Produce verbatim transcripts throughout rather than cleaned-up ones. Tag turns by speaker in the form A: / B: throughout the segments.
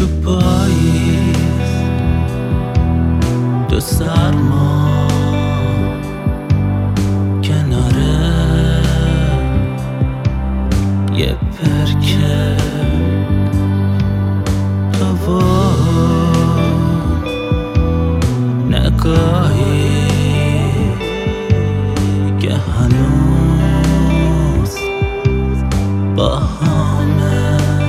A: تو پاییز تو سرما کناره یه پرکه هوا نگاهی که هنوز با همه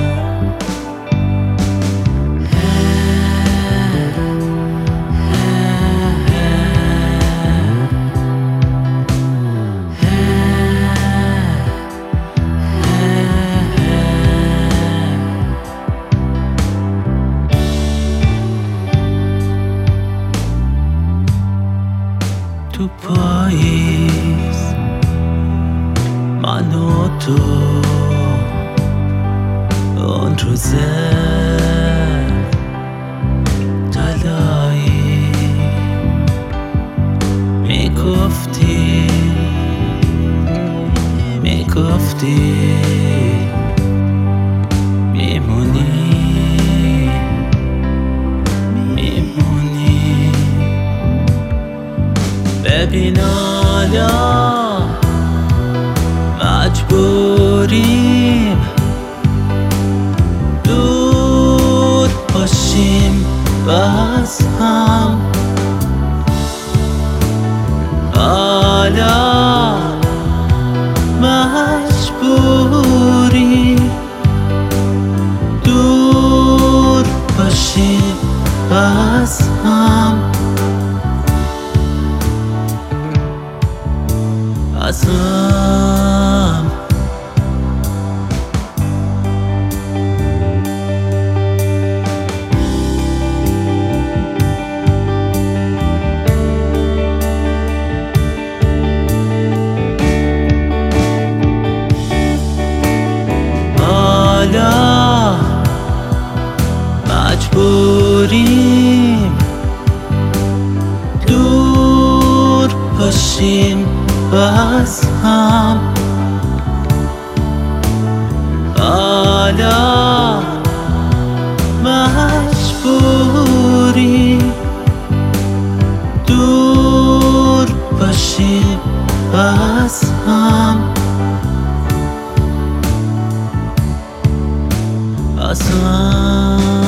A: تو پاییز من و تو اون روزه طلایی میگفتی میگفتی میمونی میمونی ببین حالا مجبوریم دور باشیم باز هم حالا مجبوریم دور باشیم باز هم از هم حالا مجبوریم دور باشیم باز هم حالا مجبوریم دور باشیم باز هم باز هم